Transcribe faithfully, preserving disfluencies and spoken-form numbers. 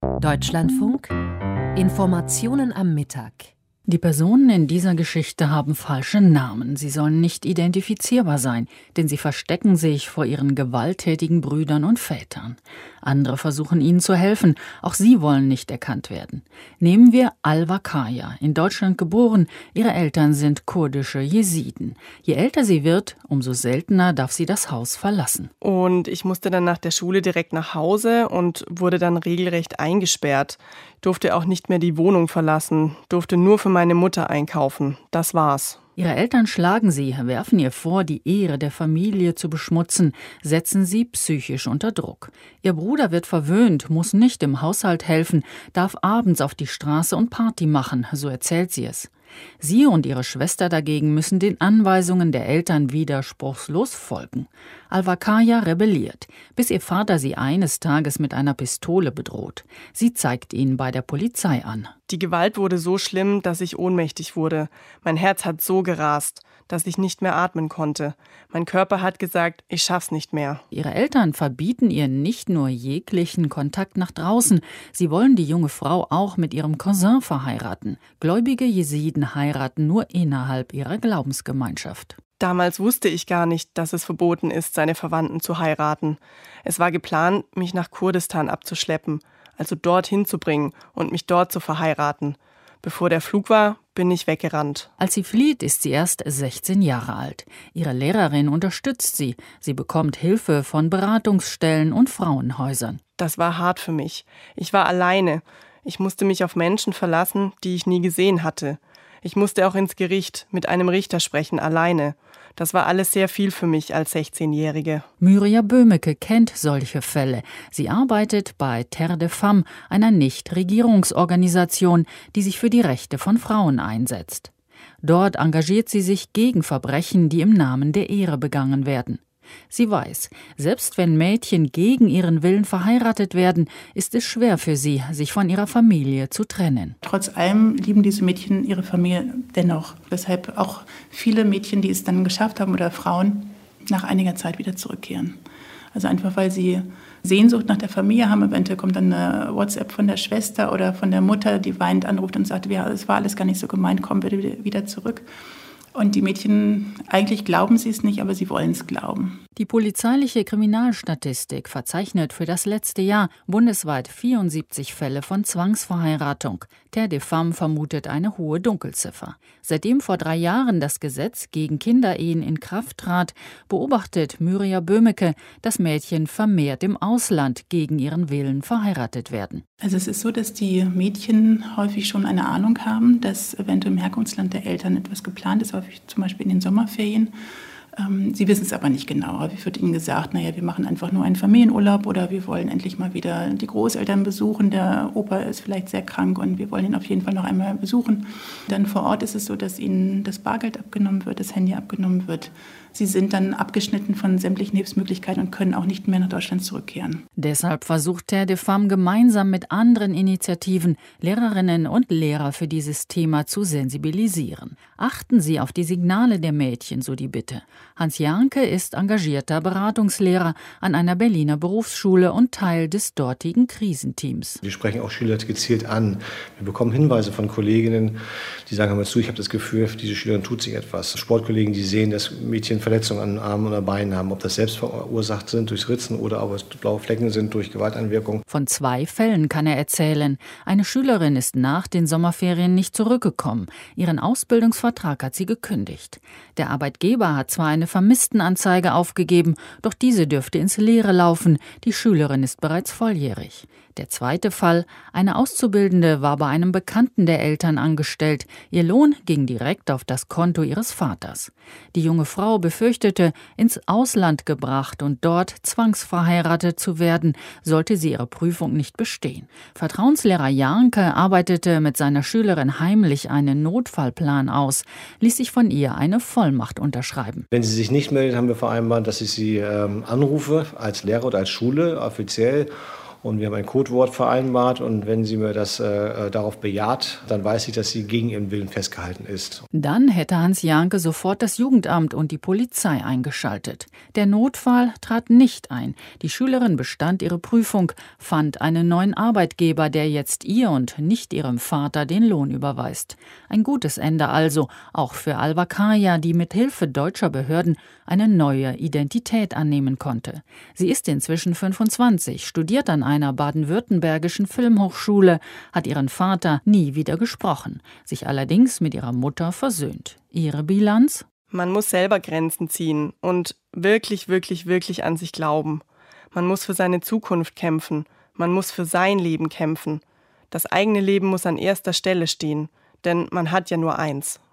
Deutschlandfunk Informationen am Mittag. Die Personen in dieser Geschichte haben falsche Namen. Sie sollen nicht identifizierbar sein, denn sie verstecken sich vor ihren gewalttätigen Brüdern und Vätern. Andere versuchen ihnen zu helfen, auch sie wollen nicht erkannt werden. Nehmen wir Alva Kaya, in Deutschland geboren, ihre Eltern sind kurdische Jesiden. Je älter sie wird, umso seltener darf sie das Haus verlassen. Und ich musste dann nach der Schule direkt nach Hause und wurde dann regelrecht eingesperrt. Durfte auch nicht mehr die Wohnung verlassen, durfte nur für meine Mutter einkaufen. Das war's. Ihre Eltern schlagen sie, werfen ihr vor, die Ehre der Familie zu beschmutzen, setzen sie psychisch unter Druck. Ihr Bruder wird verwöhnt, muss nicht im Haushalt helfen, darf abends auf die Straße und Party machen, so erzählt sie es. Sie und ihre Schwester dagegen müssen den Anweisungen der Eltern widerspruchslos folgen. Alva Kaya rebelliert, bis ihr Vater sie eines Tages mit einer Pistole bedroht. Sie zeigt ihn bei der Polizei an. Die Gewalt wurde so schlimm, dass ich ohnmächtig wurde. Mein Herz hat so gerast, dass ich nicht mehr atmen konnte. Mein Körper hat gesagt, ich schaff's nicht mehr. Ihre Eltern verbieten ihr nicht nur jeglichen Kontakt nach draußen, sie wollen die junge Frau auch mit ihrem Cousin verheiraten. Gläubige Jesiden heiraten nur innerhalb ihrer Glaubensgemeinschaft. Damals wusste ich gar nicht, dass es verboten ist, seine Verwandten zu heiraten. Es war geplant, mich nach Kurdistan abzuschleppen, also dorthin zu bringen und mich dort zu verheiraten. Bevor der Flug war, bin ich weggerannt. Als sie flieht, ist sie erst sechzehn Jahre alt. Ihre Lehrerin unterstützt sie. Sie bekommt Hilfe von Beratungsstellen und Frauenhäusern. Das war hart für mich. Ich war alleine. Ich musste mich auf Menschen verlassen, die ich nie gesehen hatte. Ich musste auch ins Gericht mit einem Richter sprechen, alleine. Das war alles sehr viel für mich als sechzehnjährige. Muriel Böhmeke kennt solche Fälle. Sie arbeitet bei Terre des Femmes, einer Nichtregierungsorganisation, die sich für die Rechte von Frauen einsetzt. Dort engagiert sie sich gegen Verbrechen, die im Namen der Ehre begangen werden. Sie weiß, selbst wenn Mädchen gegen ihren Willen verheiratet werden, ist es schwer für sie, sich von ihrer Familie zu trennen. Trotz allem lieben diese Mädchen ihre Familie dennoch. Weshalb auch viele Mädchen, die es dann geschafft haben oder Frauen, nach einiger Zeit wieder zurückkehren. Also einfach, weil sie Sehnsucht nach der Familie haben. Eventuell kommt dann eine WhatsApp von der Schwester oder von der Mutter, die weinend anruft und sagt, ja, es war alles gar nicht so gemeint, komm bitte wieder zurück. Und die Mädchen, eigentlich glauben sie es nicht, aber sie wollen es glauben. Die polizeiliche Kriminalstatistik verzeichnet für das letzte Jahr bundesweit vierundsiebzig Fälle von Zwangsverheiratung. Terre des Femmes vermutet eine hohe Dunkelziffer. Seitdem vor drei Jahren das Gesetz gegen Kinderehen in Kraft trat, beobachtet Muriel Böhmeke, dass Mädchen vermehrt im Ausland gegen ihren Willen verheiratet werden. Also es ist so, dass die Mädchen häufig schon eine Ahnung haben, dass eventuell im Herkunftsland der Eltern etwas geplant ist, häufig zum Beispiel in den Sommerferien. Sie wissen es aber nicht genau. Häufig wird ihnen gesagt, naja, wir machen einfach nur einen Familienurlaub oder wir wollen endlich mal wieder die Großeltern besuchen. Der Opa ist vielleicht sehr krank und wir wollen ihn auf jeden Fall noch einmal besuchen. Dann vor Ort ist es so, dass ihnen das Bargeld abgenommen wird, das Handy abgenommen wird. Sie sind dann abgeschnitten von sämtlichen Hilfsmöglichkeiten und können auch nicht mehr nach Deutschland zurückkehren. Deshalb versucht Terre des Femmes gemeinsam mit anderen Initiativen, Lehrerinnen und Lehrer für dieses Thema zu sensibilisieren. Achten Sie auf die Signale der Mädchen, so die Bitte. Hans Janke ist engagierter Beratungslehrer an einer Berliner Berufsschule und Teil des dortigen Krisenteams. Wir sprechen auch Schüler gezielt an. Wir bekommen Hinweise von Kolleginnen, die sagen, hör mal zu, ich habe das Gefühl, diese Schülerin tut sich etwas. Sportkollegen, die sehen, dass Mädchen Verletzungen an Armen oder Beinen haben, ob das selbst verursacht sind durch Ritzen oder ob es blaue Flecken sind durch Gewalteinwirkung. Von zwei Fällen kann er erzählen. Eine Schülerin ist nach den Sommerferien nicht zurückgekommen. Ihren Ausbildungsvertrag hat sie gekündigt. Der Arbeitgeber hat zwar eine Vermisstenanzeige aufgegeben, doch diese dürfte ins Leere laufen. Die Schülerin ist bereits volljährig. Der zweite Fall: Eine Auszubildende war bei einem Bekannten der Eltern angestellt. Ihr Lohn ging direkt auf das Konto ihres Vaters. Die junge Frau befürchtete, ins Ausland gebracht und dort zwangsverheiratet zu werden, sollte sie ihre Prüfung nicht bestehen. Vertrauenslehrer Janke arbeitete mit seiner Schülerin heimlich einen Notfallplan aus, ließ sich von ihr eine Vollmacht unterschreiben. Wenn sie sich nicht meldet, haben wir vereinbart, dass ich sie ähm, anrufe als Lehrer oder als Schule offiziell Und wir haben ein Codewort vereinbart und wenn sie mir das äh, darauf bejaht, dann weiß ich, dass sie gegen ihren Willen festgehalten ist. Dann hätte Hans Jahnke sofort das Jugendamt und die Polizei eingeschaltet. Der Notfall trat nicht ein. Die Schülerin bestand ihre Prüfung, fand einen neuen Arbeitgeber, der jetzt ihr und nicht ihrem Vater den Lohn überweist. Ein gutes Ende also, auch für Alva Kaya, die mit Hilfe deutscher Behörden eine neue Identität annehmen konnte. Sie ist inzwischen fünfundzwanzig, studiert an einer baden-württembergischen Filmhochschule, hat ihren Vater nie wieder gesprochen, sich allerdings mit ihrer Mutter versöhnt. Ihre Bilanz? Man muss selber Grenzen ziehen und wirklich, wirklich, wirklich an sich glauben. Man muss für seine Zukunft kämpfen. Man muss für sein Leben kämpfen. Das eigene Leben muss an erster Stelle stehen, denn man hat ja nur eins.